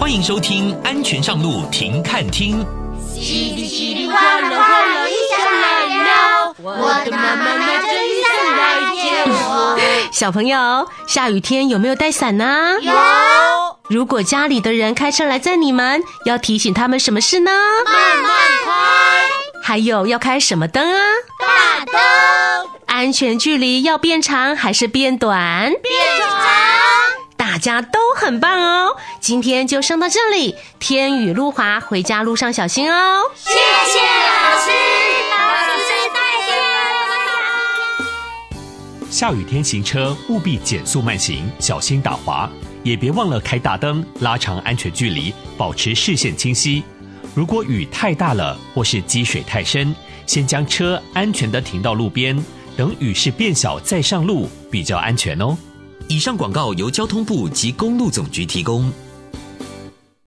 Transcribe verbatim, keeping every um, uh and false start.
欢迎收听《安全上路停看听》。 稀里稀里哗啦哗啦，雨下来了，我的妈妈拿着雨伞来接我。 小朋友，下雨天有没有带伞呢？ 有。 如果家里的人开车来载你们，要提醒他们什么事呢？ 慢慢开。 还有要开什么灯啊？ 大灯。 安全距离要变长还是变短？ 变长。 大家都很棒哦，今天就上到这里，天雨路滑，回家路上小心哦。 谢谢老师，老师再见。 下雨天行车务必减速慢行，小心打滑，也别忘了开大灯，拉长安全距离，保持视线清晰。如果雨太大了，或是积水太深，先将车安全地停到路边，等雨势变小再上路，比较安全哦。以上广告由交通部及公路总局提供。